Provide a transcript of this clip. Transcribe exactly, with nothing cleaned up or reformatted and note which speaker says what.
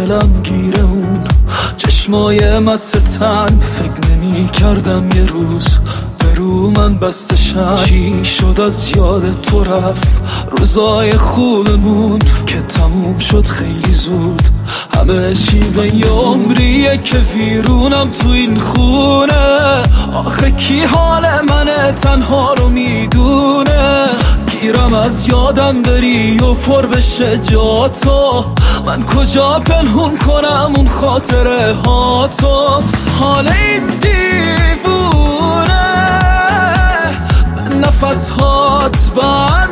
Speaker 1: دلم گیره اون چشمای مستن، فکر نمی کردم یه روز به رو من بستشن. چی شد از یاد تو رفت روزای خوبمون که تموم شد خیلی زود. همه چی به یه عمریه که ویرونم تو این خونه. آخه کی حال من تنها رو میدونه؟ گیرم از یادم بری و پر بشه جا تو، من کجا پنهون کنم اون خاطره ها تو. حال این دیوونه نفس هات بند